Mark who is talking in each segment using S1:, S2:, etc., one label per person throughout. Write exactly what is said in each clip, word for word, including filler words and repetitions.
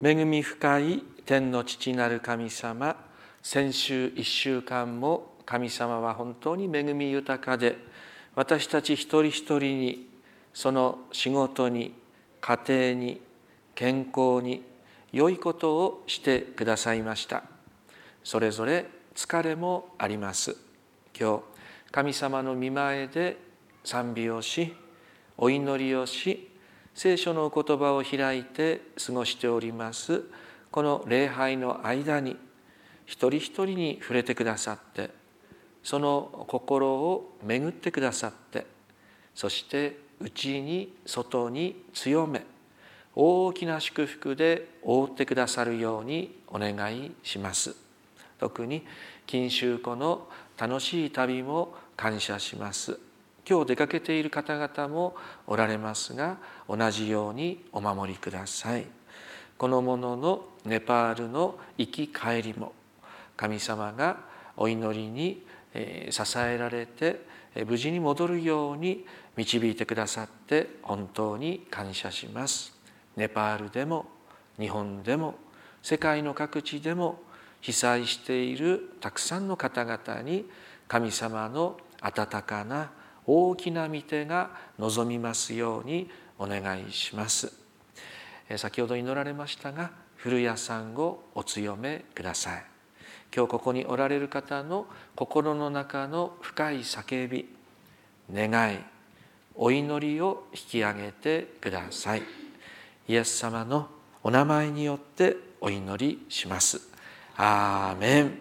S1: 恵み深い天の父なる神様、先週一週間も神様は本当に恵み豊かで、私たち一人一人にその仕事に、家庭に、健康に良いことをしてくださいました。それぞれ疲れもあります。今日神様の御前で賛美をし、お祈りをし、聖書の言葉を開いて過ごしておりますこの礼拝の間に、一人一人に触れてくださって、その心を巡ってくださって、そして内に外に強め、大きな祝福で覆ってくださるようにお願いします。特に錦秋湖の楽しい旅も感謝します。今日出かけている方々もおられますが、同じようにお守りください。この者のネパールの行き帰りも、神様がお祈りに支えられて無事に戻るように導いてくださって本当に感謝します。ネパールでも日本でも世界の各地でも被災しているたくさんの方々に神様の温かな大きな御手が望みますようにお願いします。先ほど祈られましたが、古谷さんをお強めください。今日ここにおられる方の心の中の深い叫び、願い、お祈りを引き上げてください。イエス様のお名前によってお祈りします。アーメン。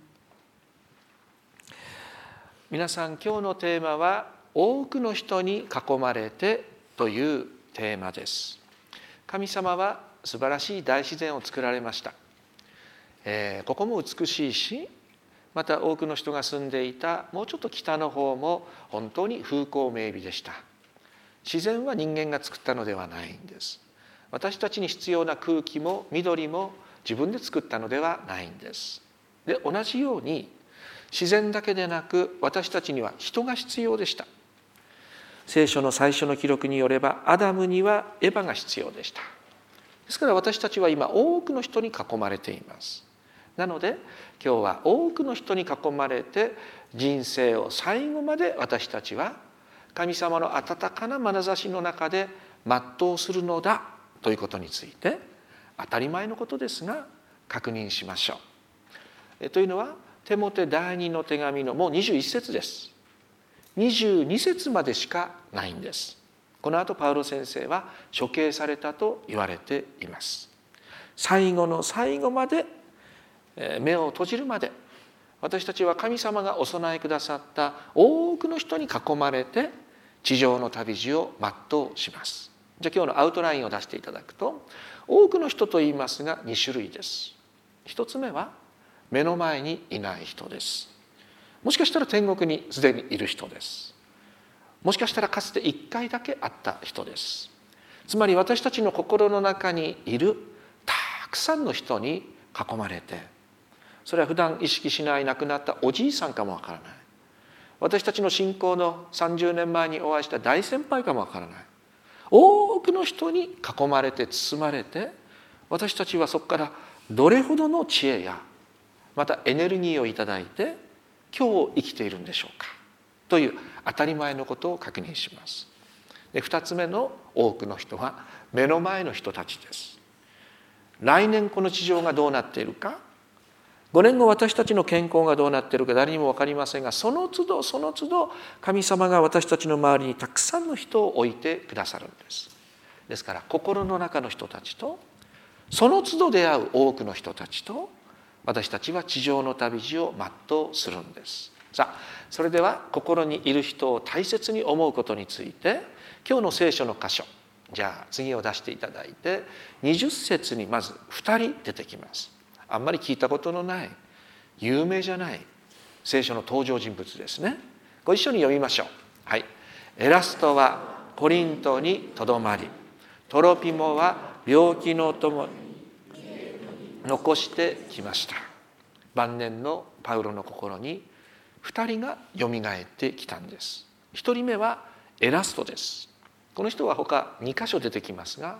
S1: 皆さん、今日のテーマは多くの人に囲まれてというテーマです。神様は素晴らしい大自然を作られました。えー、ここも美しいし、また多くの人が住んでいたもうちょっと北の方も本当に風光明媚でした。自然は人間が作ったのではないんです。私たちに必要な空気も緑も自分で作ったのではないんです。で、同じように自然だけでなく私たちには人が必要でした。聖書の最初の記録によれば、アダムにはエヴァが必要でした。ですから私たちは今多くの人に囲まれています。なので今日は多くの人に囲まれて人生を最後まで私たちは神様の温かな眼差しの中で全うするのだということについて、当たり前のことですが確認しましょう。えというのはテモテ第二の手紙のもうにじゅういち節です。にじゅうに節までしかないんです。この後パウロ先生は処刑されたと言われています。最後の最後まで、目を閉じるまで私たちは神様がお備えくださった多くの人に囲まれて地上の旅路を全うします。じゃあ今日のアウトラインを出していただくと、多くの人と言いますがに種類です。一つ目は目の前にいない人です。もしかしたら天国にすでにいる人です。もしかしたらかつて一回だけ会った人です。つまり私たちの心の中にいるたくさんの人に囲まれて、それは普段意識しない亡くなったおじいさんかもわからない、私たちの信仰のさんじゅうねんまえにお会いした大先輩かもわからない、多くの人に囲まれて包まれて、私たちはそこからどれほどの知恵やまたエネルギーをいただいて今日生きているんでしょうかという当たり前のことを確認します。で、二つ目の多くの人は目の前の人たちです。来年この地上がどうなっているか、ごねんご私たちの健康がどうなっているか誰にも分かりませんが、その都度その都度神様が私たちの周りにたくさんの人を置いてくださるんです。ですから心の中の人たちとその都度出会う多くの人たちと私たちは地上の旅路を全うするんです。さあ、それでは心にいる人を大切に思うことについて、今日の聖書の箇所、じゃあ次を出していただいて、にじゅっ節にまずふたり出てきます。あんまり聞いたことのない、有名じゃない聖書の登場人物ですね。ご一緒に読みましょう。はい。エラストはコリントにとどまり、トロピモは病気の友に残してきました。晩年のパウロの心にふたりがよみがえってきたんです。ひとりめはエラストです。この人は他に箇所出てきますが、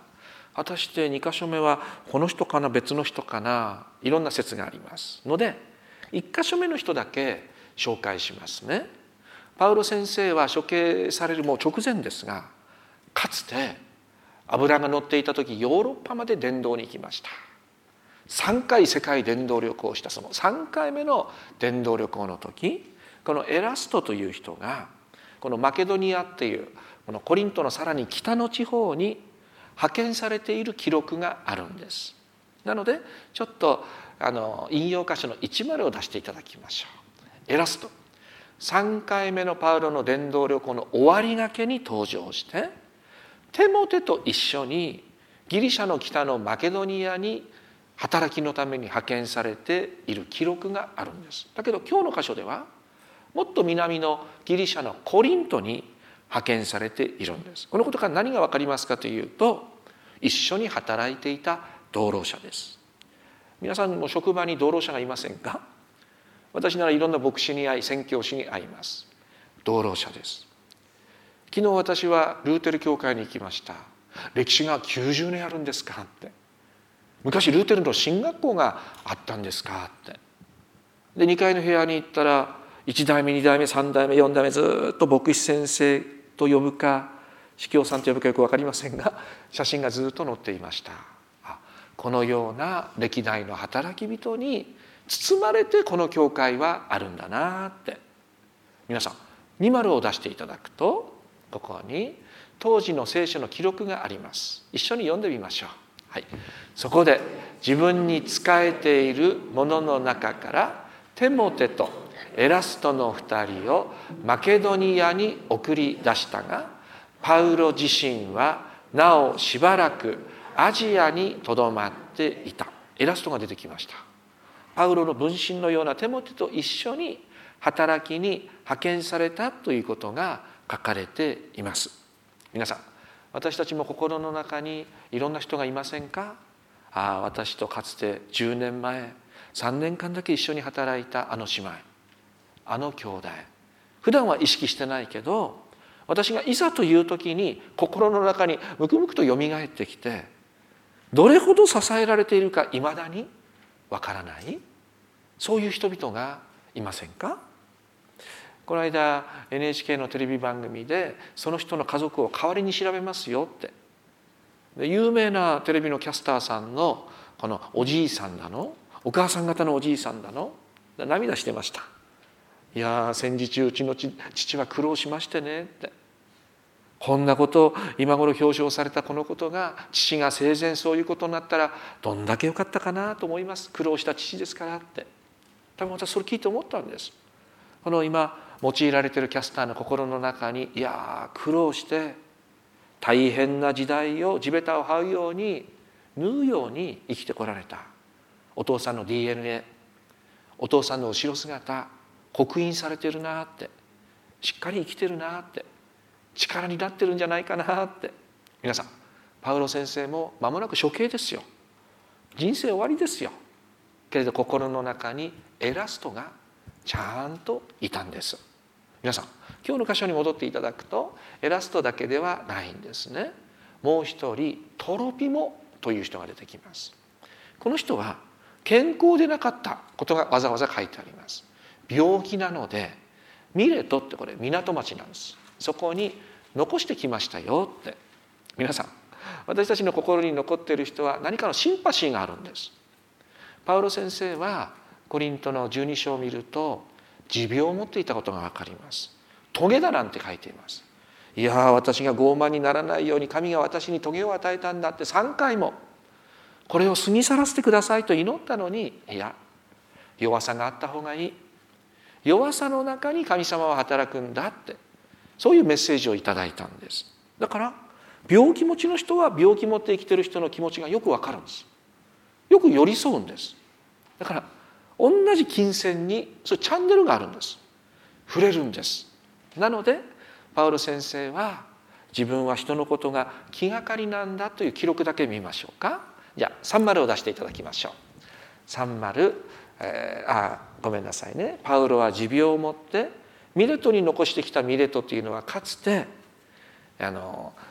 S1: 果たしてに箇所目はこの人かな別の人かな、いろんな説がありますので、いっ箇所目の人だけ紹介しますね。パウロ先生は処刑されるもう直前ですが、かつて油が乗っていた時ヨーロッパまで伝道に行きました。さんかい世界伝道旅行をしたそのさんかいめの伝道旅行の時、このエラストという人がこのマケドニアっていうこのコリントのさらに北の地方に派遣されている記録があるんです。なのでちょっとあの引用箇所のじゅうを出していただきましょう。エラスト、さんかいめのパウロの伝道旅行の終わりがけに登場して、テモテと一緒にギリシャの北のマケドニアに働きのために派遣されている記録があるんです。だけど今日の箇所ではもっと南のギリシャのコリントに派遣されているんです。このことから何が分かりますかというと、一緒に働いていた同労者です。皆さんも職場に同労者がいませんか？私ならいろんな牧師に会い宣教師に会います。同労者です。昨日私はルーテル教会に行きました。歴史がきゅうじゅうねんあるんですかって。昔ルーテルの進学校があったんですかって。でにかいの部屋に行ったらいち代目に代目さん代目よん代目ずっと牧師先生と呼ぶか司教さんと呼ぶかよく分かりませんが、写真がずっと載っていました。あ、このような歴代の働き人に包まれてこの教会はあるんだなって。皆さんに丸を出していただくと、ここに当時の聖書の記録があります。一緒に読んでみましょう。はい、そこで自分に仕えているものの中からテモテとエラストの二人をマケドニアに送り出したが、パウロ自身はなおしばらくアジアにとどまっていた。エラストが出てきました。パウロの分身のようなテモテと一緒に働きに派遣されたということが書かれています。皆さん、私たちも心の中にいろんな人がいませんか？ああ、私とかつてじゅうねんまえさんねんかんだけ一緒に働いたあの姉妹、あの兄弟、普段は意識してないけど、私がいざという時に心の中にむくむくとよみがえってきて、どれほど支えられているかいまだにわからない、そういう人々がいませんか？この間 エヌエイチケー のテレビ番組でその人の家族を代わりに調べますよって、で有名なテレビのキャスターさんのこのおじいさんだのお母さん方のおじいさんだの涙してました。いや戦時中うちの父は苦労しましてねって、こんなこと今頃表彰されたこのことが父が生前そういうことになったらどんだけ良かったかなと思います、苦労した父ですからって。多分私それ聞いて思ったんです。この今用いられているキャスターの心の中に、いや苦労して大変な時代を地べたを這うように縫うように生きてこられたお父さんの ディーエヌエー、 お父さんの後ろ姿刻印されてるなって、しっかり生きてるなって、力になってるんじゃないかなって。皆さん、パウロ先生も間もなく処刑ですよ、人生終わりですよ。けれど心の中にエラストがちゃんといたんです。皆さん、今日の箇所に戻っていただくと、エラストだけではないんですね。もう一人トロピモという人が出てきます。この人は健康でなかったことがわざわざ書いてあります。病気なのでミレトってこれ港町なんです。そこに残してきましたよって。皆さん、私たちの心に残っている人は何かのシンパシーがあるんです。パウロ先生はコリントのじゅうに章を見ると持病を持っていたことが分かります。トゲだなんて書いています。いや私が傲慢にならないように神が私にトゲを与えたんだってさんかいもこれを過ぎ去らせてくださいと祈ったのに、いや弱さがあった方がいい、弱さの中に神様は働くんだって、そういうメッセージをいただいたんです。だから病気持ちの人は病気持って生きてる人の気持ちがよくわかるんです。よく寄り添うんです。だから同じ金銭にそういうチャンネルがあるんです。触れるんです。なのでパウロ先生は自分は人のことが気がかりなんだという記録だけ見ましょうか。じゃあさん丸を出していただきましょう。さん丸、えー、あごめんなさいね。パウロは持病を持ってミレトに残してきたミレトというのはかつてあの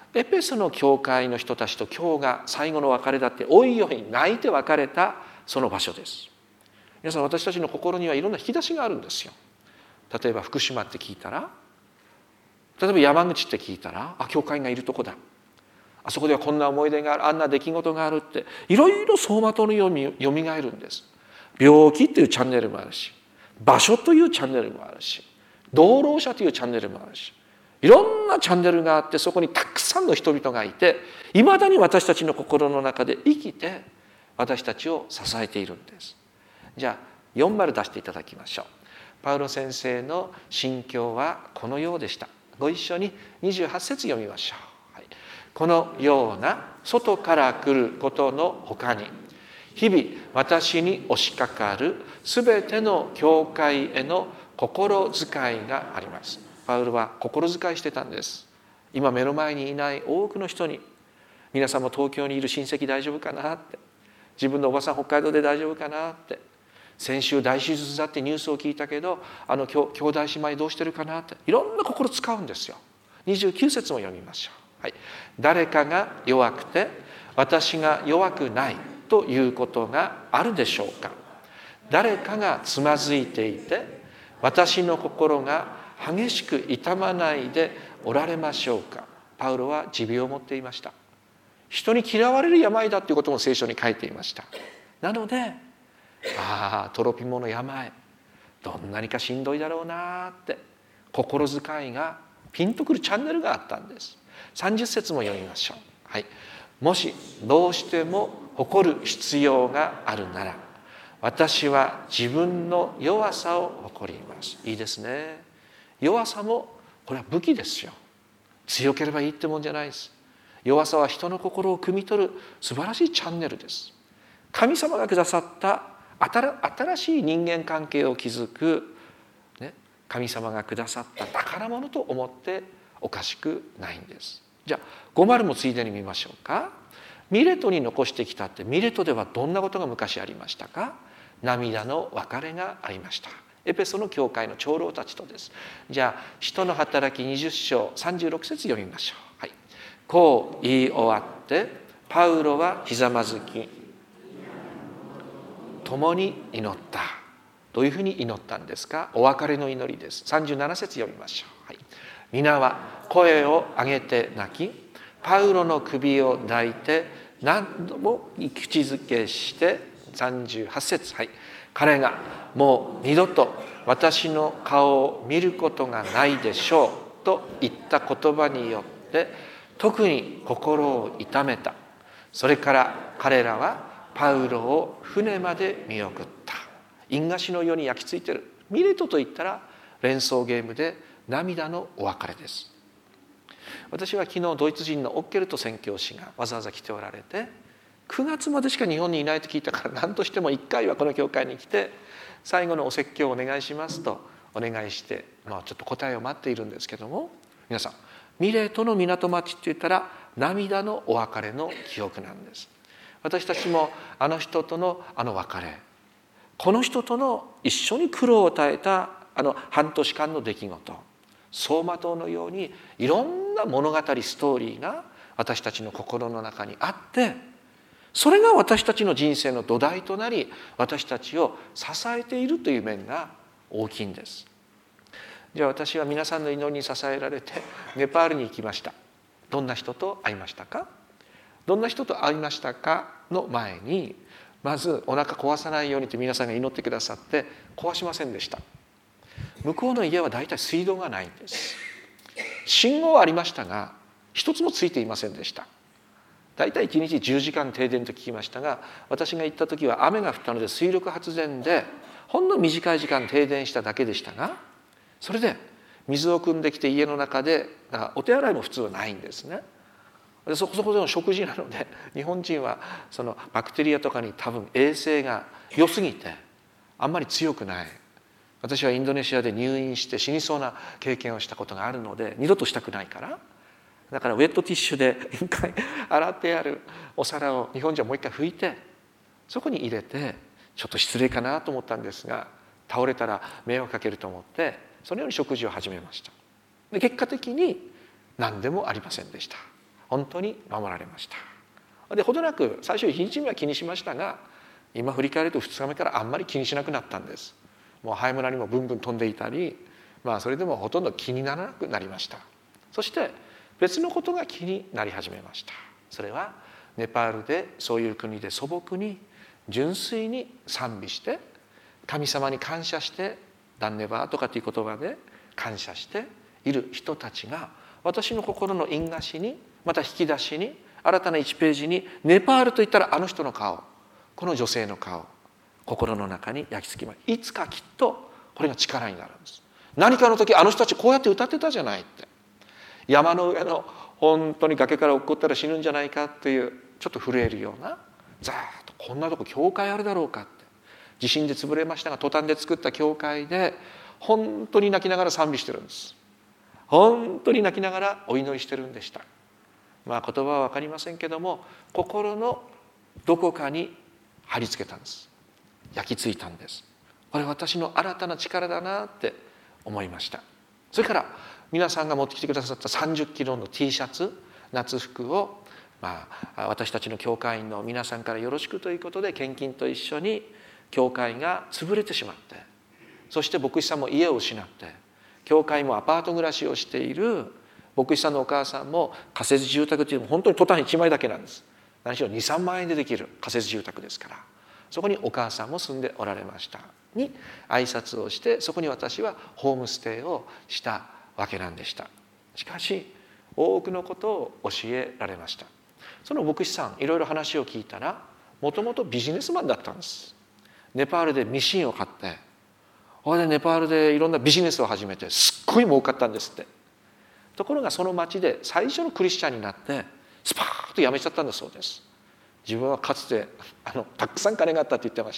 S1: エペソの教会の人たちと今日が最後の別れだっておいおい泣いて別れたその場所です。皆さん、私たちの心にはいろんな引き出しがあるんですよ。例えば福島って聞いたら、例えば山口って聞いたら、あ、教会がいるとこだ、あそこではこんな思い出がある、あんな出来事があるって、いろいろ走馬灯のようによみがえるんです。病気っていうチャンネルもあるし、場所というチャンネルもあるし、道路者というチャンネルもあるし、いろんなチャンネルがあって、そこにたくさんの人々がいて、いまだに私たちの心の中で生きて私たちを支えているんです。じゃあよん丸出していただきましょう。パウロ先生の心境はこのようでした。ご一緒ににじゅうはち節読みましょう。はい、このような外から来ることのほかに、日々私に押しかかるすべての教会への心遣いがあります。パウロは心遣いしてたんです。今目の前にいない多くの人に、皆さんも東京にいる親戚大丈夫かなって、自分のおばさん北海道で大丈夫かなって、先週大手術だってニュースを聞いたけど、あの兄弟姉妹どうしてるかなって、いろんな心使うんですよ。にじゅうきゅう節も読みましょう。はい、誰かが弱くて私が弱くないということがあるでしょうか。誰かがつまずいていて私の心が激しく痛まないでおられましょうか。パウロは持病を持っていました。人に嫌われる病だということも聖書に書いていました。なので、ああトロピモの病、どんなにかしんどいだろうなって心遣いがピンとくるチャンネルがあったんです。さんじゅう節も読みましょう。はい、もしどうしても誇る必要があるなら、私は自分の弱さを誇ります。いいですね。弱さもこれは武器ですよ。強ければいいってもんじゃないです。弱さは人の心を汲み取る素晴らしいチャンネルです。神様がくださった新しい人間関係を築く、ね、神様がくださった宝物と思っておかしくないんです。じゃあご丸もついでに見ましょうか。ミレトに残してきたって、ミレトではどんなことが昔ありましたか。涙の別れがありました。エペソの教会の長老たちとです。じゃあ使徒の働きにじゅう章さんじゅうろく節読みましょう。はい、こう言い終わってパウロはひざまずき共に祈った。どういうふうに祈ったんですか。お別れの祈りです。さんじゅうなな節読みましょう。はい、皆は声を上げて泣き、パウロの首を抱いて何度も口づけして、さんじゅうはち節、はい、彼がもう二度と私の顔を見ることがないでしょうと言った言葉によって特に心を痛めた。それから彼らはパウロを船まで見送った。印菓子のように焼き付いている。ミレトといったら連想ゲームで涙のお別れです。私は昨日ドイツ人のオッケルト宣教師がわざわざ来ておられて、くがつまでしか日本にいないと聞いたから何としてもいっかいはこの教会に来て最後のお説教をお願いしますとお願いして、まあ、ちょっと答えを待っているんですけども、皆さんミレートの港町って言ったら涙のお別れの記憶なんです。私たちもあの人とのあの別れ、この人との一緒に苦労を耐えたあの半年間の出来事、走馬灯のようにいろんな物語ストーリーが私たちの心の中にあって、それが私たちの人生の土台となり私たちを支えているという面が大きいんです。じゃあ私は皆さんの祈りに支えられてネパールに行きました。どんな人と会いましたか。どんな人と会いましたかの前に、まずお腹壊さないようにと皆さんが祈ってくださって壊しませんでした。向こうの家はだいたい水道がないんです。信号はありましたが一つもついていませんでした。だいたいいちにちじゅうじかん停電と聞きましたが、私が行った時は雨が降ったので水力発電でほんの短い時間停電しただけでしたが、それで水を汲んできて家の中で、だからお手洗いも普通はないんですね。でそこそこでの食事なので日本人はそのバクテリアとかに多分衛生が良すぎてあんまり強くない。私はインドネシアで入院して死にそうな経験をしたことがあるので二度としたくないから、だからウェットティッシュで一回洗ってあるお皿を日本人はもう一回拭いてそこに入れて、ちょっと失礼かなと思ったんですが倒れたら迷惑かけると思ってそのように食事を始めました。で結果的に何でもありませんでした。 本当に守られました。でほどなく最初いちにちめは気にしましたが、今振り返るとふつかめからあんまり気にしなくなったんです。もうハエ村にもブンブン飛んでいたり、まあそれでもほとんど気にならなくなりました。そして別のことが気になり始めました。それはネパールでそういう国で素朴に純粋に賛美して神様に感謝してダンネバーとかという言葉で感謝している人たちが、私の心の印画紙にまた引き出しに新たないちページにネパールといったらあの人の顔、この女性の顔、心の中に焼き付きます。いつかきっとこれが力になるんです。何かの時あの人たちこうやって歌ってたじゃないって、山の上の本当に崖から落っこったら死ぬんじゃないかっていうちょっと震えるような、ざーっとこんなとこ教会あるだろうかって、地震で潰れましたがトタンで作った教会で本当に泣きながら賛美してるんです。本当に泣きながらお祈りしてるんでした。まあ言葉は分かりませんけども、心のどこかに貼り付けたんです。焼き付いたんです。これ私の新たな力だなって思いました。それから皆さんが持ってきてくださったさんじゅっキロの T シャツ、夏服を、まあ、私たちの教会員の皆さんからよろしくということで献金と一緒に教会が潰れてしまって、そして牧師さんも家を失って、教会もアパート暮らしをしている牧師さんのお母さんも仮設住宅というのも本当にトタンいちまいだけなんです。何しろにさんまんえんでできる仮設住宅ですから、そこにお母さんも住んでおられましたに挨拶をして、そこに私はホームステイをしたわけなんでした。しかし多くのことを教えられました。その牧師さんいろいろ話を聞いたら、もともとビジネスマンだったんです。ネパールでミシンを買って、それでネパールでいろんなビジネスを始めてすっごい儲かったんですって。ところがその町で最初のクリスチャンになってスパーッと辞めちゃったんだそうです。自分はかつてあのたくさん金があったって言ってました。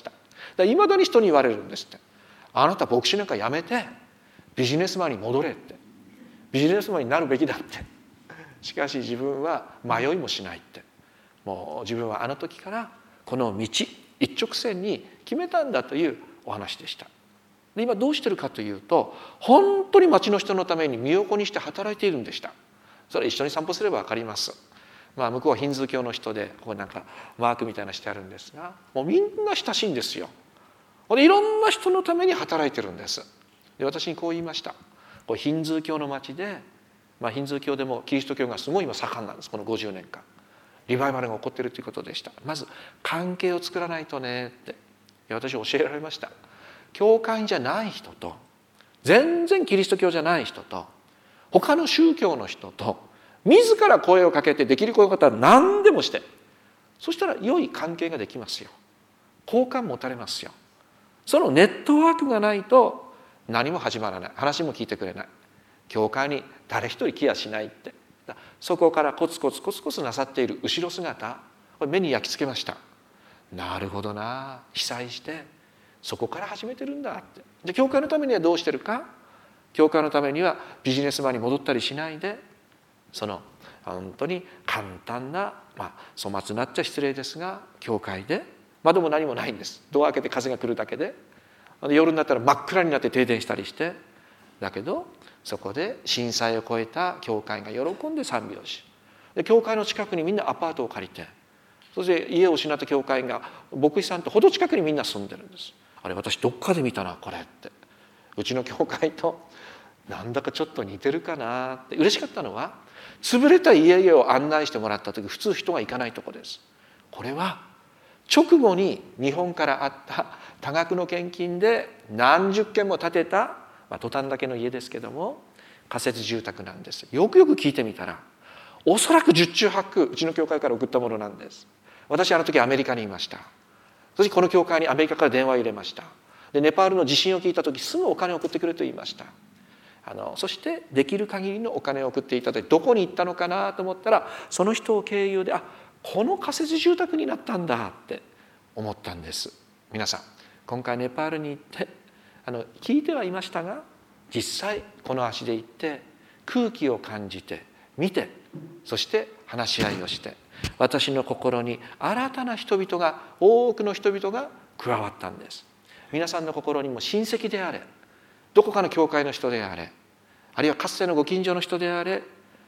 S1: いまだに人に言われるんですって。あなた牧師なんか辞めてビジネスマンに戻れって、ビジネスマンになるべきだって。しかし自分は迷いもしないって、もう自分はあの時からこの道一直線に決めたんだというお話でした。で今どうしてるかというと、本当に町の人のために身を粉にして働いているんでした。それ一緒に散歩すれば分かります。まあ向こうはヒンズー教の人で、ここなんかマークみたいなしてあるんですが、もうみんな親しいんですよ。でいろんな人のために働いてるんです。で私にこう言いました。こうヒンズー教の町で、まあ、ヒンズー教でもキリスト教がすごい今盛んなんです。このごじゅうねんかんリバイバルが起こっているということでした。まず関係を作らないとねって私教えられました。教会じゃない人と、全然キリスト教じゃない人と、他の宗教の人と自ら声をかけて、できることは何でもして、そしたら良い関係ができますよ。好感持たれますよ。そのネットワークがないと何も始まらない。話も聞いてくれない。教会に誰一人来やしないって。そこからコツコツコツコツなさっている後ろ姿、これ目に焼き付けました。なるほどな、被災してそこから始めてるんだって。で教会のためにはどうしてるか。教会のためにはビジネスマンに戻ったりしないで、その本当に簡単な、まあ粗末になっちゃ失礼ですが、教会で窓も何もないんです。ドア開けて風が来るだけで、夜になったら真っ暗になって停電したりして、だけどそこで震災を超えた教会が喜んで賛美をし、で教会の近くにみんなアパートを借りて、そして家を失った教会が牧師さんとほど近くにみんな住んでるんです。あれ私どっかで見たなこれって、うちの教会となんだかちょっと似てるかなって。嬉しかったのは、潰れた家々を案内してもらった時、普通人が行かないとこです。これは直後に日本からあった多額の献金で何十軒も建てた、まあ、トタンだけの家ですけども仮設住宅なんです。よくよく聞いてみたら、おそらく十中八九うちの教会から送ったものなんです。私あの時アメリカにいました。そしてこの教会にアメリカから電話を入れました。でネパールの地震を聞いた時、すぐお金を送ってくれと言いました。あのそしてできる限りのお金を送っていただいて、どこに行ったのかなと思ったら、その人を経由で、あ、この仮設住宅になったんだって思ったんです。皆さん今回ネパールに行ってあの聞いてはいましたが、実際この足で行って空気を感じて見て、そして話し合いをして、私の心に新たな人々が、多くの人々が加わったんです。皆さんの心にも親戚であれ、どこかの教会の人であれ、あるいはかつてのご近所の人であれ、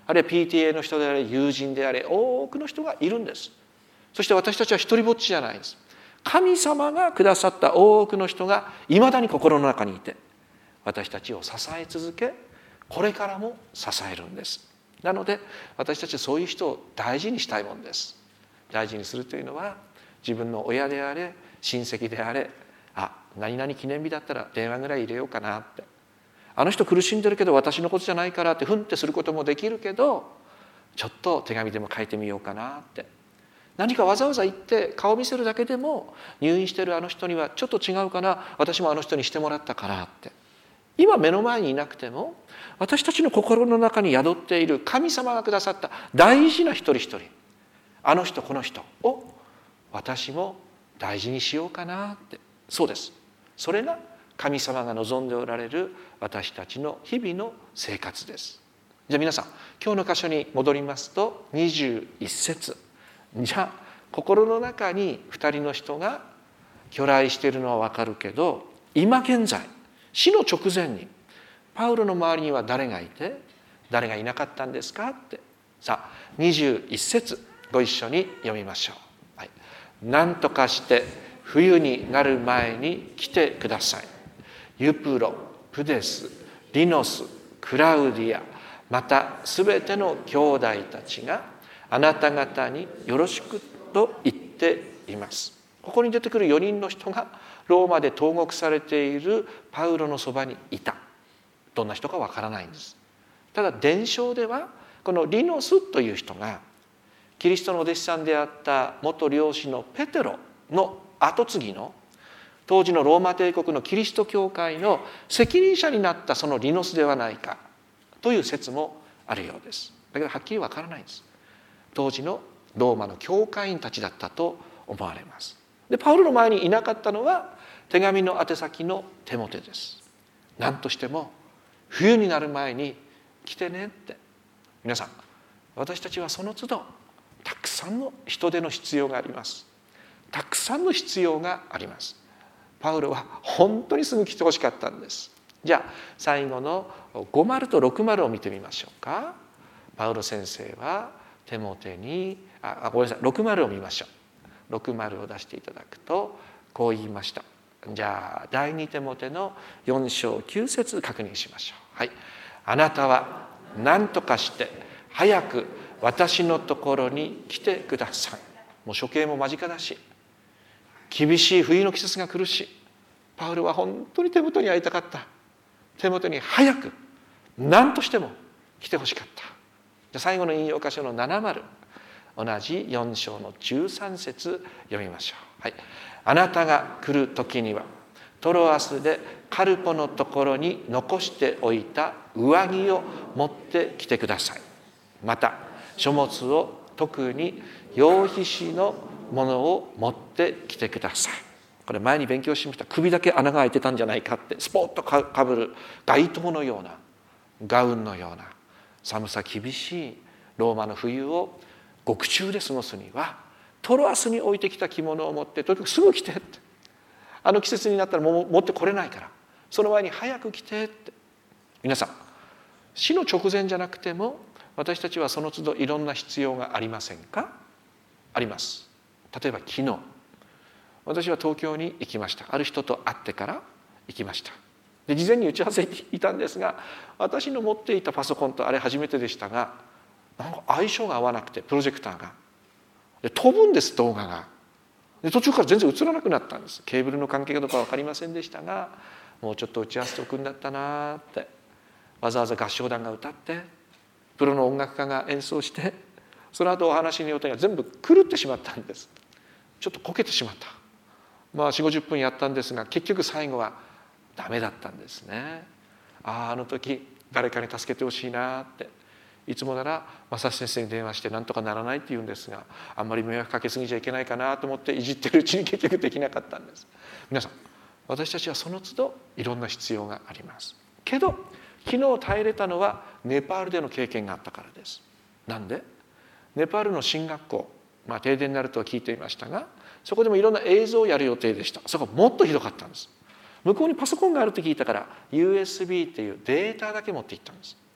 S1: あるいは ピーティーエー の人であれ、友人であれ、多くの人がいるんです。そして私たちは一人ぼっちじゃないです。神様がくださった多くの人がいまだに心の中にいて、私たちを支え続け、これからも支えるんです。なので私たちはそういう人を大事にしたいものです。大事にするというのは、自分の親であれ、親戚であれ、あ、何々記念日だったら電話ぐらい入れようかなって、あの人苦しんでるけど私のことじゃないからってふんってすることもできるけど、ちょっと手紙でも書いてみようかなって、何かわざわざ言って顔見せるだけでも、入院してるあの人にはちょっと違うかな、私もあの人にしてもらったからって、今目の前にいなくても私たちの心の中に宿っている神様がくださった大事な一人一人、あの人この人を私も大事にしようかなって。そうです。それが神様が望んでおられる私たちの日々の生活です。じゃあ皆さん、今日の箇所に戻りますとにじゅういっ節。じゃあ心の中にふたりの人が去来しているのはわかるけど、今現在死の直前にパウロの周りには誰がいて誰がいなかったんですかって。さあにじゅういっ節ご一緒に読みましょう。はい、何とかして冬になる前に来てください。ユプロ、プデス、リノス、クラウディア、またすべての兄弟たちがあなた方によろしくと言っています。ここに出てくるよにんの人がローマで投獄されているパウロのそばにいた。どんな人かわからないんです。ただ伝承ではこのリノスという人がキリストのお弟子さんであった元領主のペテロの後継ぎの当時のローマ帝国のキリスト教会の責任者になったそのリノスではないかという説もあるようです。だけどはっきりわからないんです。当時のローマの教会員たちだったと思われます。でパウロの前にいなかったのは手紙の宛先のテモテです。何としても冬になる前に来てねって。皆さん、私たちはその都度たくさんの人手の必要があります。たくさんの必要があります。パウロは本当にすぐ来てほしかったんです。じゃあ最後のごじゅうとろくじゅうを見てみましょうか。パウロ先生はテモテにあごめんなさいろくじゅうを見ましょう。ろくじゅうを出していただくとこう言いました。じゃあ第二テモテのよん章きゅう節確認しましょう。はい、あなたは何とかして早く私のところに来てください。もう処刑も間近だし、厳しい冬の季節が来るし、パウロは本当にテモテに会いたかった。テモテに早く何としても来てほしかった。じゃあ最後の引用箇所のななじゅう、同じよん章のじゅうさん節読みましょう。はい、あなたが来る時にはトロアスでカルポのところに残しておいた上着を持ってきてください。また書物を特に羊皮紙のものを持ってきてください。これ前に勉強しました。首だけ穴が開いてたんじゃないかって、スポッとかぶる街灯のようなガウンのような寒さ厳しいローマの冬を獄中で過ごすにはトロアスに置いてきた着物を持ってとにかくすぐ来てって、あの季節になったらもう持ってこれないからその前に早く来てって。皆さん、死の直前じゃなくても私たちはその都度いろんな必要がありませんか？あります。例えば昨日私は東京に行きました。ある人と会ってから行きました。で事前に打ち合わせていたんですが、私の持っていたパソコンとあれ初めてでしたが、なんか相性が合わなくて、プロジェクターがで飛ぶんです、動画が。で途中から全然映らなくなったんです。ケーブルの関係かどうか分かりませんでしたが、もうちょっと打ち合わせておくんだったなって、わざわざ合唱団が歌ってプロの音楽家が演奏して、その後お話の予定が全部狂ってしまったんです。ちょっとこけてしまった。まあよんじゅうごじゅっぷんやったんですが、結局最後はダメだったんですね。ああ、あの時誰かに助けてほしいなって。いつもなら正志先生に電話して何とかならないって言うんですが、あんまり迷惑かけすぎちゃいけないかなと思っていじってるうちに結局できなかったんです。皆さん、私たちはその都度いろんな必要がありますけど、昨日耐えれたのはネパールでの経験があったからです。なんで？ネパールの進学校、まあ、停電になるとは聞いていましたが、そこでもいろんな映像をやる予定でした。そこはもっとひどかったんです。向こうにパソコンがあると聞いたから ユーエスビー っていうデータだけ持って行ったんです。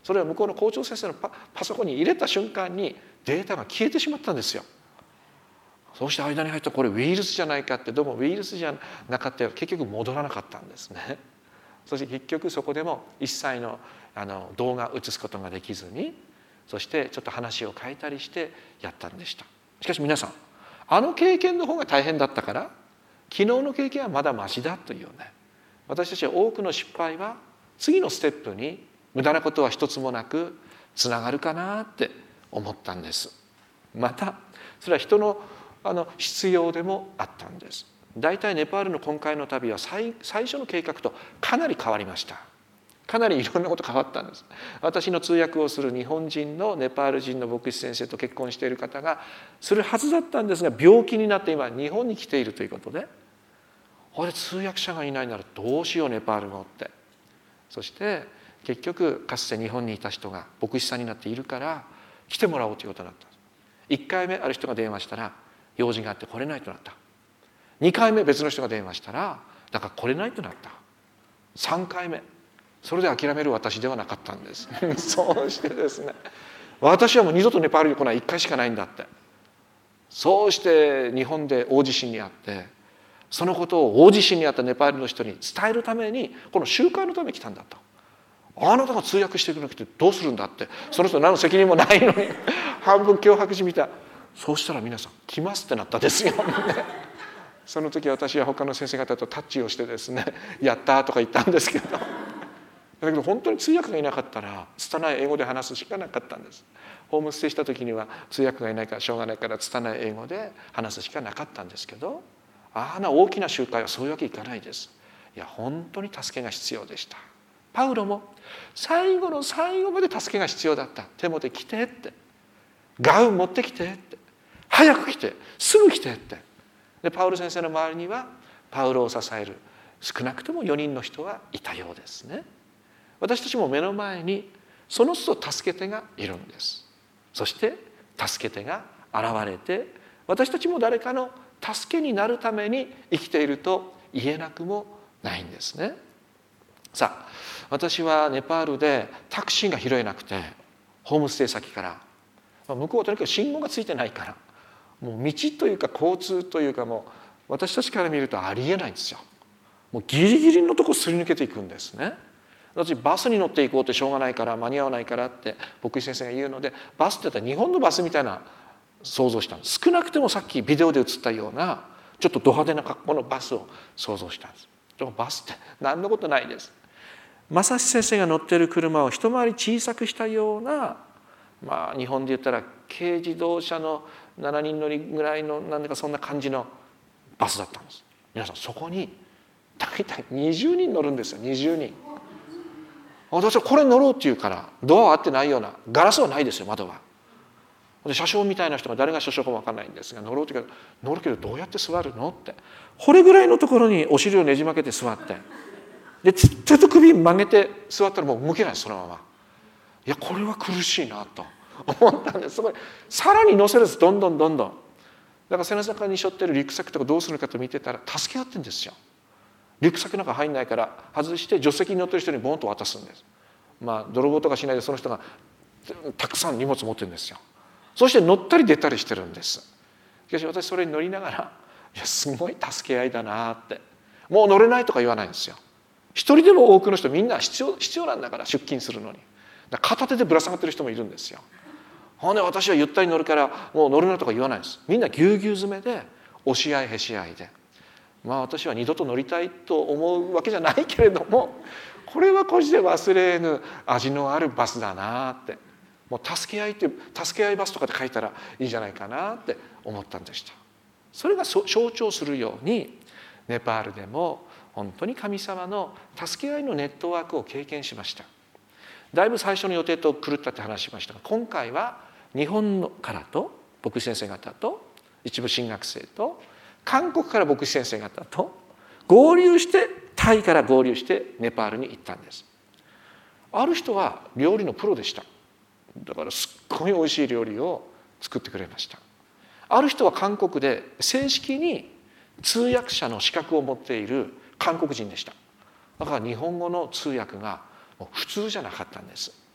S1: それは向こうの校長先生の パ, パソコンに入れた瞬間にデータが消えてしまったんですよ。そうして間に入ったこれウイルスじゃないかって、どうもウイルスじゃなかったよ、結局戻らなかったんですね。そして結局そこでも一切のあの動画を映すことができずに、そしてちょっと話を変えたりしてやったんでした。しかし皆さん、あの経験の方が大変だったから昨日の経験はまだマシだというね、私たちは多くの失敗は次のステップに無駄なことは一つもなくつながるかなって思ったんです。またそれは人のあの必要でもあったんです。だいたいネパールの今回の旅は 最, 最初の計画とかなり変わりました。かなりいろんなこと変わったんです。私の通訳をする日本人のネパール人の牧師先生と結婚している方がするはずだったんですが、病気になって今日本に来ているということで、これ通訳者がいないならどうしようネパール語って。そして結局かつて日本にいた人が牧師さんになっているから来てもらおうということになったんです。いっかいめある人が電話したら用事があって来れないとなった。にかいめ別の人が電話したらだから来れないとなった。さんかいめそれで諦める私ではなかったんですそうしてですね、私はもう二度とネパールに来ない、いっかいしかないんだって。そうして日本で大地震にあって、そのことを大地震にあったネパールの人に伝えるためにこの集会のために来たんだと。あなたが通訳してくれなくてどうするんだって、その人何の責任もないのに半分脅迫じみた。そうしたら皆さん来ますってなったですよその時私は他の先生方とタッチをしてですね、やったとか言ったんですけど、だけど本当に通訳がいなかったら拙い英語で話すしかなかったんです。ホームステイした時には通訳がいないからしょうがないから拙い英語で話すしかなかったんですけど、あの大きな集会はそういうわけいかないです。いや本当に助けが必要でした。パウロも最後の最後まで助けが必要だった。テモテ来てって、ガウン持ってきてって、早く来てすぐ来てって。でパウロ先生の周りにはパウロを支える少なくともよにんの人はいたようですね。私たちも目の前にその都度助け手がいるんです。そして助け手が現れて、私たちも誰かの助けになるために生きていると言えなくもないんですね。さあ、私はネパールでタクシーが拾えなくて、ホームステイ先から向こうはとにかく信号がついてないから、もう道というか交通というか、もう私たちから見るとありえないんですよ。もうギリギリのとこすり抜けていくんですね。私バスに乗っていこうってしょうがないから間に合わないからって牧師先生が言うので、バスって言ったら日本のバスみたいな想像したんです。少なくてもさっきビデオで映ったようなちょっとド派手な格好のバスを想像したんです。でもバスって何のことないです。正志先生が乗っている車を一回り小さくしたような、まあ日本で言ったら軽自動車のしちにん乗りぐらいの何だかそんな感じのバスだったんです。皆さんそこに大体にじゅうにん乗るんですよ。にじゅうにん。私はこれ乗ろうって言うからドアは合ってないような、ガラスはないですよ、窓は。で車掌みたいな人が誰が車掌かも分からないんですが、乗ろうって言うから乗るけどどうやって座るのって、これぐらいのところにお尻をねじ曲げて座って、で手と首曲げて座ったらもう向けないです、そのまま。いやこれは苦しいなと思ったんです。そこにさらに乗せるんです、どんどんどんどん。だから背中に背負ってるリュックサックとかどうするかと見てたら助け合ってるんですよ。リュックサックなんか入んないから外して助手席に乗ってる人にボンと渡すんです。まあ泥棒とかしないでその人がたくさん荷物持ってるんですよ。そして乗ったり出たりしてるんです。しかし私それに乗りながら、いやすごい助け合いだなって。もう乗れないとか言わないんですよ。一人でも多くの人みんな必要必要なんだから、出勤するのに。だから片手でぶら下がってる人もいるんですよ。ほんで私はゆったり乗るからもう乗るなとか言わないんです。みんなぎゅうぎゅう詰めで押し合いへし合いで。まあ私は二度と乗りたいと思うわけじゃないけれども、これはこじで忘れぬ味のあるバスだなって、もう助け合いって助け合いバスとかって書いたらいいんじゃないかなって思ったんでした。それが象徴するようにネパールでも本当に神様の助け合いのネットワークを経験しました。だいぶ最初の予定と狂ったって話しましたが、今回は日本からと牧師先生方と一部進学生と韓国から牧師先生方と合流して、タイから合流してネパールに行ったんです。ある人は料理のプロでした。だからすっごい美味しい料理を作ってくれました。ある人は韓国で正式に通訳者の資格を持っている韓国人でした。だから日本語の通訳がもう普通じゃなかったんです。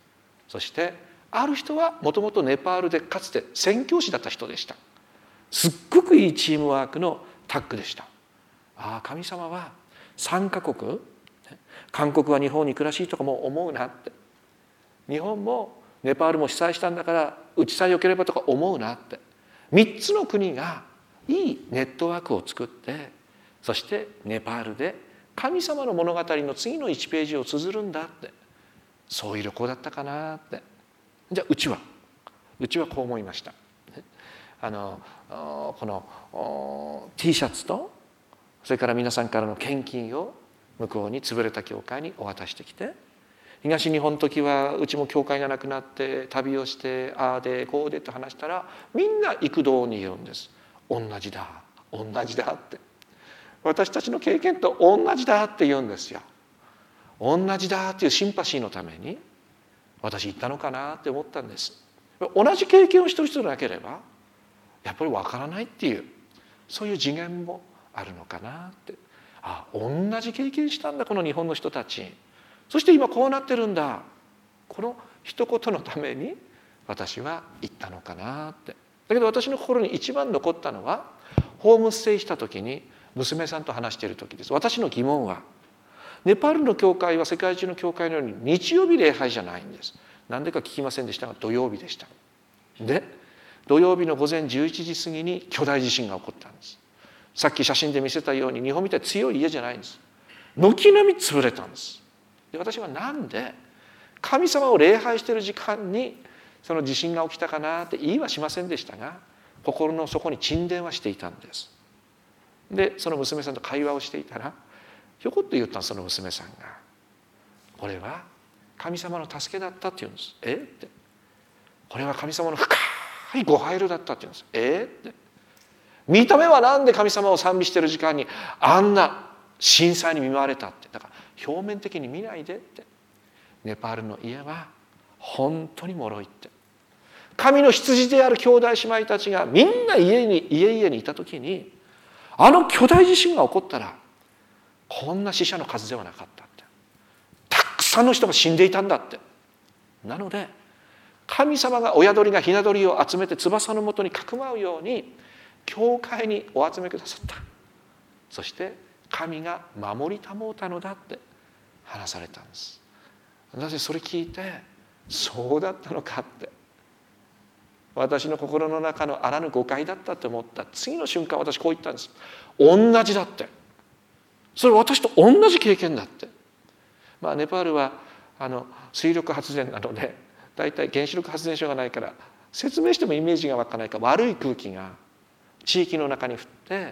S1: そしてある人はもともとネパールでかつて宣教師だった人でした。すっごくいいチームワークのタッグでした。ああ、神様はさんカ国、韓国は日本に暮らしいとかも思うなって、日本もネパールも被災したんだからうちさえ良ければとか思うなって、みっつの国がいいネットワークを作って、そしてネパールで神様の物語の次のいちページを綴るんだって、そういう旅行だったかなって。じゃあうちはうちはこう思いました。あのこの T シャツとそれから皆さんからの献金を向こうに潰れた教会にお渡してきて、東日本の時はうちも教会がなくなって旅をしてああでこうでと話したら、みんな幾度に言うんです。同じだ同じだって、私たちの経験と同じだって言うんですよ。同じだっていうシンパシーのために私言ったのかなって思ったんです。同じ経験をしてる人でなければやっぱりわからないっていう、そういう次元もあるのかなって。あ、同じ経験したんだこの日本の人たち、そして今こうなってるんだ、この一言のために私は言ったのかなって。だけど私の心に一番残ったのは、ホームステイした時に娘さんと話している時です。私の疑問は、ネパールの教会は世界中の教会のように日曜日礼拝じゃないんです。なんでか聞きませんでしたが土曜日でした。で土曜日の午前じゅういちじ過ぎに巨大地震が起こったんです。さっき写真で見せたように日本みたいに強い家じゃないんです。軒並み潰れたんです。で私はなんで神様を礼拝している時間にその地震が起きたかなって言いはしませんでしたが、心の底に沈殿はしていたんです。でその娘さんと会話をしていたら、ひょこっと言ったその娘さんが、これは神様の助けだったって言うんです。えって、これは神様の深いご配慮だったって言うんです。えって、見た目はなんで神様を賛美している時間にあんな震災に見舞われたって、だから表面的に見ないでって、ネパールの家は本当に脆いって、神の羊である兄弟姉妹たちがみんな家に家々にいた時に、あの巨大地震が起こったらこんな死者の数ではなかったって、たくさんの人が死んでいたんだって。なので神様が親鳥がひな鳥を集めて翼のもとにかくまうように教会にお集めくださった。そして神が守り保ったのだって話されたんです。私それ聞いて、そうだったのかって、私の心の中のあらぬ誤解だったと思った次の瞬間、私こう言ったんです。同じだって、それ私と同じ経験だって。まあネパールはあの水力発電なので、だいたい原子力発電所がないから説明してもイメージが湧かないから、悪い空気が地域の中に降って、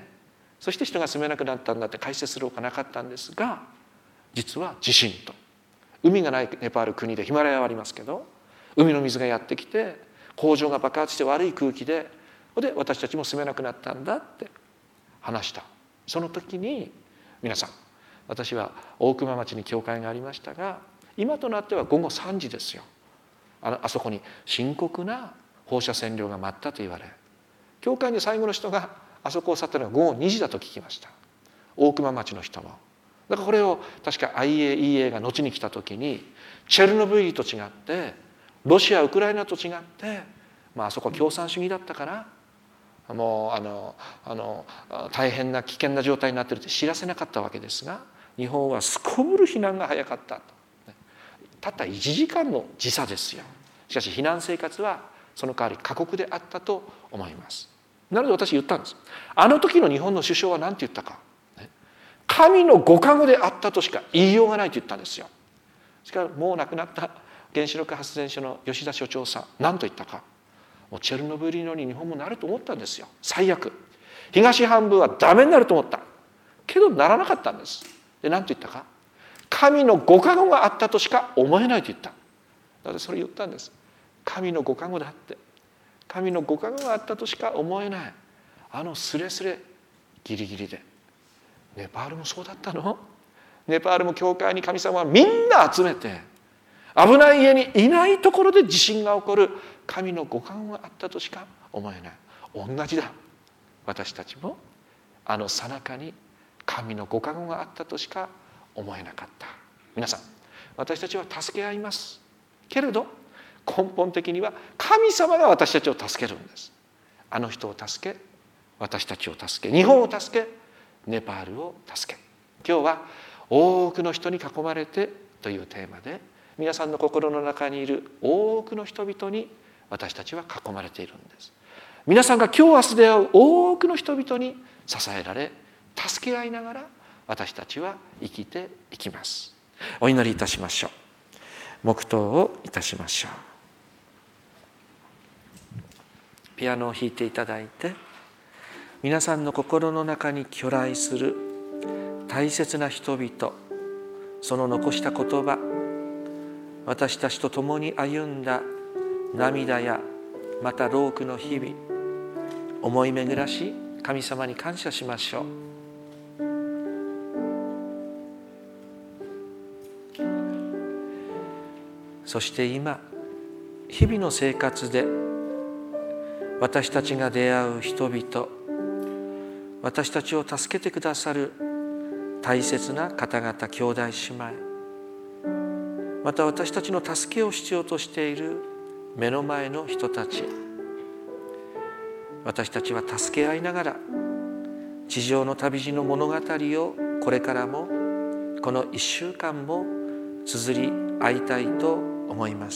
S1: そして人が住めなくなったんだって解説するほかなかったんですが、実は地震と、海がないネパール国でヒマラヤはありますけど、海の水がやってきて工場が爆発して悪い空気で、で私たちも住めなくなったんだって話した。その時に皆さん、私は大熊町に教会がありましたが、今となってはごごさんじですよ。あのあそこに深刻な放射線量が舞ったと言われ、教会に最後の人があそこを去ったのがごごにじだと聞きました。大熊町の人も。だからこれを確か アイエーイーエー が後に来た時に、チェルノブイリと違ってロシアウクライナと違って、まあ、あそこは共産主義だったからもうあのあの大変な危険な状態になっているって知らせなかったわけですが、日本はすこぶる避難が早かったと。たったいちじかんの時差ですよ。しかし避難生活はその代わり過酷であったと思います。なので私言ったんです。あの時の日本の首相は何て言ったか、神のご加護であったとしか言いようがないと言ったんですよ。しかしもう亡くなった原子力発電所の吉田所長さん、何と言ったか、もうチェルノブイリのように日本もなると思ったんですよ。最悪東半分はダメになると思ったけどならなかったんです。で何と言ったか、神のご加護があったとしか思えないと言った。だからそれ言ったんです。神のご加護だって、神のご加護があったとしか思えない。あのスレスレギリギリで、ネパールもそうだったの？ネパールも教会に神様はみんな集めて、危ない家にいないところで地震が起こる神のご加護があったとしか思えない。同じだ。私たちもあの最中に神のご加護があったとしか思えなかった。皆さん、私たちは助け合いますけれど、 根本的には神様が私たちを助けるんです。あの人を助け、私たちを助け、日本を助け、ネパールを助け。今日は多くの人に囲まれてというテーマで、皆さんの心の中にいる多くの人々に私たちは囲まれているんです。皆さんが今日明日出会う多くの人々に支えられ、助け合いながら私たちは生きていきます。お祈りいたしましょう。黙祷をいたしましょう。ピアノを弾いていただいて、皆さんの心の中に去来する大切な人々、その残した言葉、私たちと共に歩んだ涙やまた労苦の日々、思い巡らし神様に感謝しましょう。そして今、日々の生活で私たちが出会う人々、私たちを助けてくださる大切な方々、兄弟姉妹、また私たちの助けを必要としている目の前の人たち、私たちは助け合いながら地上の旅路の物語をこれからもこの一週間も綴り合いたいと思います。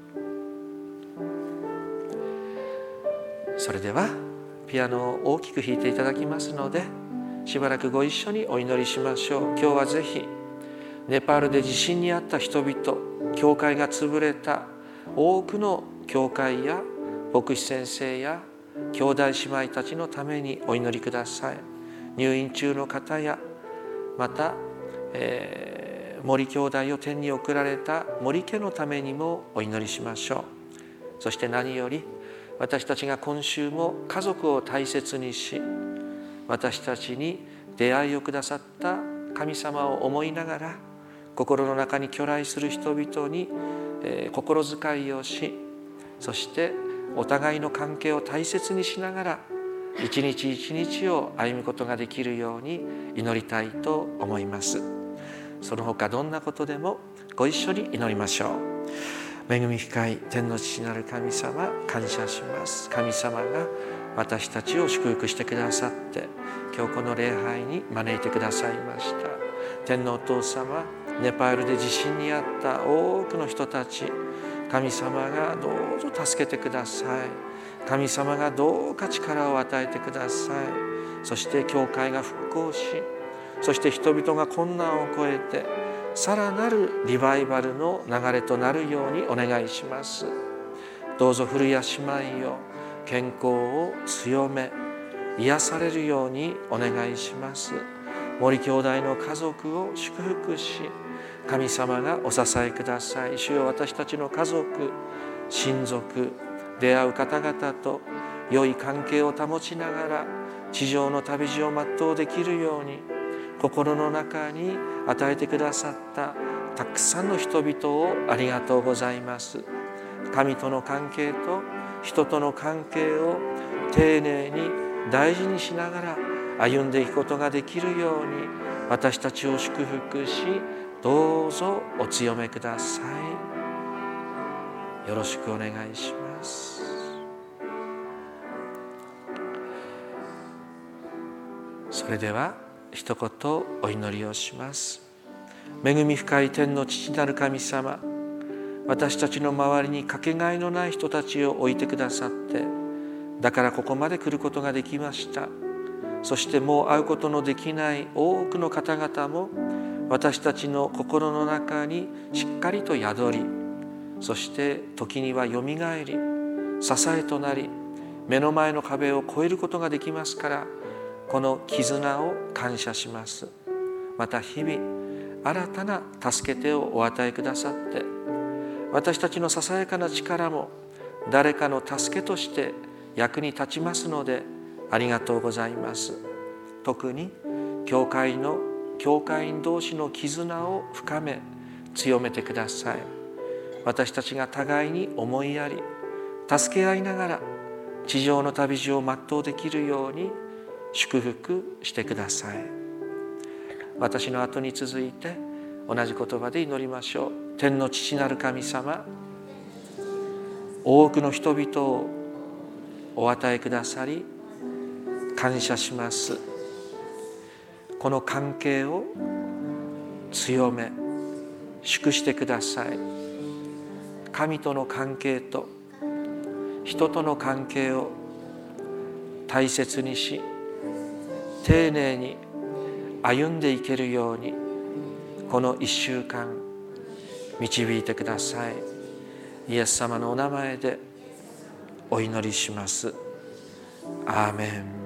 S1: それではピアノを大きく弾いていただきますので、しばらくご一緒にお祈りしましょう。今日はぜひネパールで地震にあった人々、教会が潰れた多くの教会や牧師先生や兄弟姉妹たちのためにお祈りください。入院中の方やまた、えー、森兄弟を天に送られた森家のためにもお祈りしましょう。そして何より私たちが今週も家族を大切にし、私たちに出会いをくださった神様を思いながら、心の中に去来する人々に、えー、心遣いをし、そしてお互いの関係を大切にしながら一日一日を歩むことができるように祈りたいと思います。その他どんなことでもご一緒に祈りましょう。恵み深い天の父なる神様、感謝します。神様が私たちを祝福してくださって、今日この礼拝に招いてくださいました。天のお父様、ネパールで地震にあった多くの人たち、神様がどうぞ助けてください。神様がどうか力を与えてください。そして教会が復興し、そして人々が困難を越えてさらなるリバイバルの流れとなるようにお願いします。どうぞ古谷姉妹よ、健康を強め癒されるようにお願いします。森兄弟の家族を祝福し、神様がお支えください。主よ、私たちの家族、親族、出会う方々と良い関係を保ちながら地上の旅路を全うできるように、心の中に与えてくださったたくさんの人々をありがとうございます。神との関係と人との関係を丁寧に大事にしながら歩んでいくことができるように、私たちを祝福し、どうぞお強めください。よろしくお願いします。それでは一言お祈りをします。恵み深い天の父なる神様、私たちの周りにかけがえのない人たちを置いてくださって、だからここまで来ることができました。そしてもう会うことのできない多くの方々も私たちの心の中にしっかりと宿り、そして時にはよみがえり、支えとなり、目の前の壁を越えることができますから、この絆を感謝します。また日々新たな助け手をお与えくださって、私たちのささやかな力も誰かの助けとして役に立ちますので、ありがとうございます。特に教会の教会員同士の絆を深め強めてください。私たちが互いに思いやり助け合いながら地上の旅路を全うできるように祝福してください。私の後に続いて同じ言葉で祈りましょう。天の父なる神様、 多くの人々をお与えくださり感謝します。この関係を強め祝してください。神との関係と人との関係を大切にし、丁寧に歩んでいけるようにこの一週間導いてください。イエス様のお名前でお祈りします。アーメン。